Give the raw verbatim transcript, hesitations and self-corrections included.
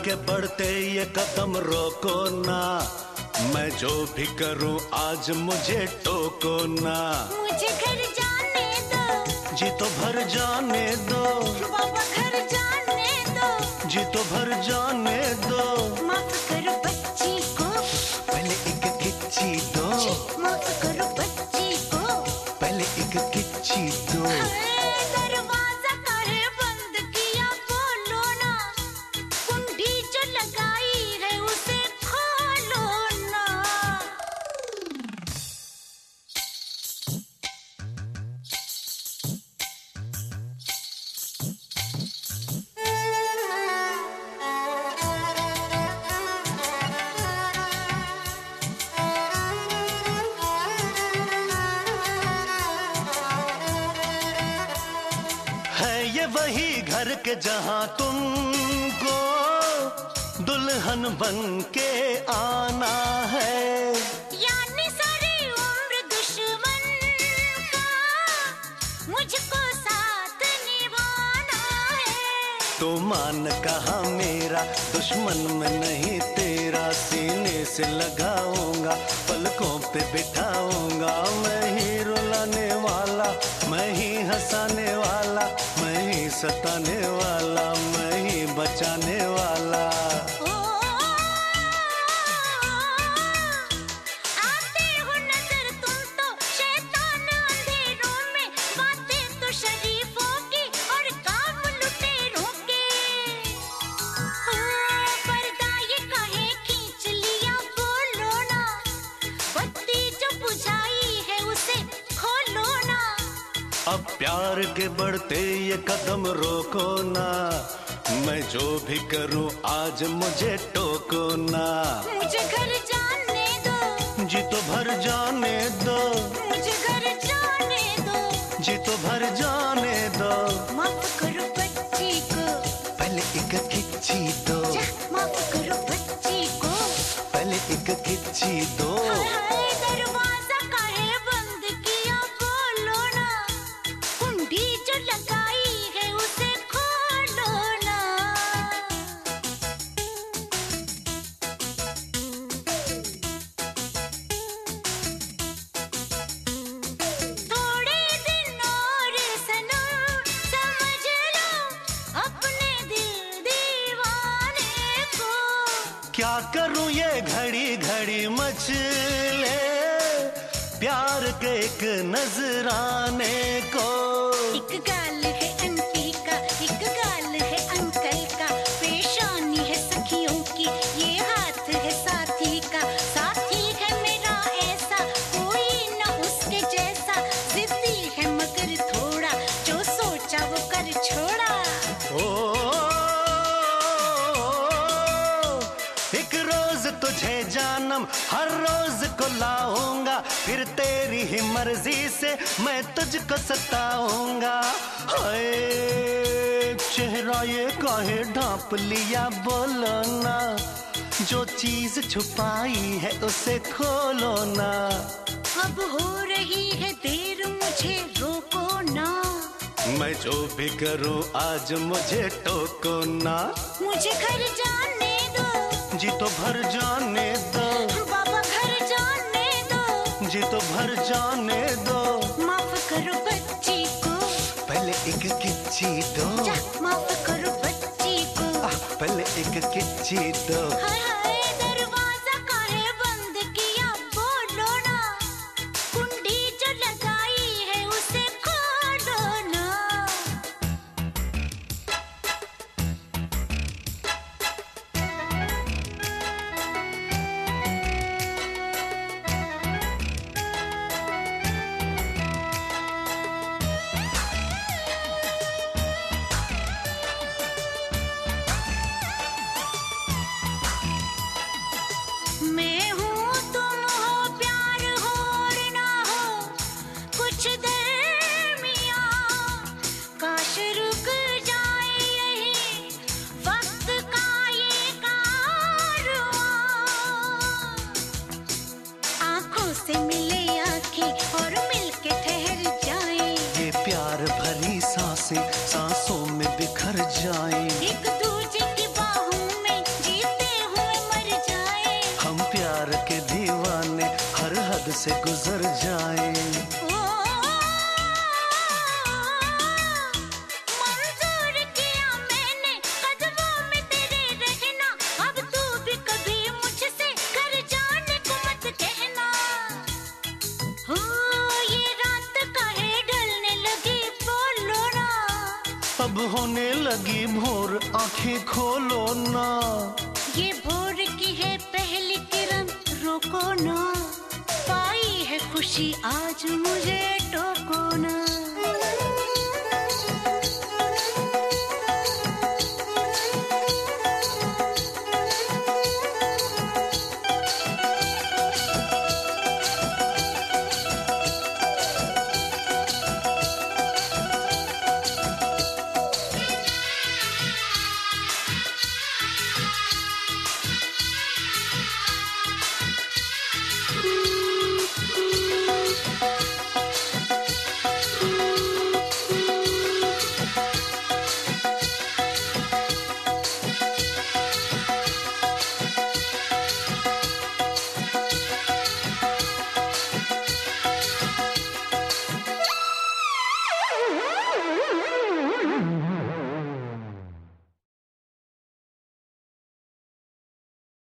के बढ़ते ये कदम रोको ना, मैं जो भी करूं आज मुझे टोको ना। मुझे घर जाने दो, जी तो भर जाने दो, बाबा घर जाने दो, जी तो भर जाने दो। माफ करो बच्ची को, पहले एक किच्ची दो, माफ करो बच्ची को, पहले एक किच्ची दो। दरवाजा काहे बंद किया बोलो ना, कुंडी जो लगाई है उसे खोलो ना। ये वही घर के जहां तुमको दुल्हन बन के आना है, यानी सारी उम्र दुश्मन का मुझको साथ निभाना है। तो मान कहा मेरा दुश्मन में नहीं तेरा, सीने से लगाऊंगा पलकों पे बिठाऊंगा। मैं ही रुलाने वाला, मैं ही हंसाने वाला, मैं ही सताने वाला, मैं ही बचाने वाला। ओ, आते हो नजर तुम तो शैतान अंधेरों में, बातें तो शरीफों की और काम लुटेरों के। ओ, पर्दा ये काहे खींच लिया बोलो ना, बत्ती जो बुझाई है उसे खोलो ना। अब प्यार के बढ़ते ये कदम रोको ना, मैं जो भी करूं आज मुझे टोको ना। मुझे घर जाने दो, जी तो भर जाने दो, मुझे घर जाने दो, जी तो भर जाने दो। माफ करो बच्ची को, पहले एक किच्ची दो, जा, माफ करो बच्ची को। पहले एक किच्ची दो। हाय हाय दरवाजा काहे बंद किया बोलो ना, कुंडी जो लगाई है उसे खोलो ना। थोड़े दिन और सनम समझ लो अपने दिल दीवाने को। क्या करूं ये घड़ी घड़ी मचले प्यार के एक नजराने को। एक गाल है आंटी का, एक गाल है अंकल का, पेशानी है सखियों की, ये हाथ है साथी का। साथी है मेरा ऐसा, कोई ना उसके जैसा, जिद्दी है मगर थोड़ा, जो सोचा वो कर छोड़ा। ओ, एक रोज तुझे जानम हर रोज को लाऊंगा, फिर तेरी ही मर्जी से मैं तुझको सताऊंगा। हाय चेहरा ये काहे ढांप लिया बोलो ना, जो चीज छुपाई है उसे खोलो ना। अब हो रही है देर मुझे रोको ना, मैं जो भी करूं आज मुझे टोको ना। मुझे घर जाने दो, जी तो भर जाने दो, बाबा घर जाने दो, जी तो भर जाने दो। माफ करो बच्ची को, पहले एक किच्ची दो, जा, माफ करो बच्ची को। आह, पहले एक किच्ची दो। हाय हाय दरवाजा काहे बंद किया बोलो ना, कुंडी जो लगाई है उसे खोलो ना। के दीवाने हर हद से गुजर जाए। ओ, मंजूर किया मैंने कदमों में तेरे रहना, अब तू भी कभी मुझसे घर जाने को मत कहना। हो ये रात काहे ढलने लगी बोलो ना, अब होने लगी भोर आंखें खोलो ना। ये भोर की है पहली किरण रोको ना, पाई है खुशी आज मुझे टोको ना।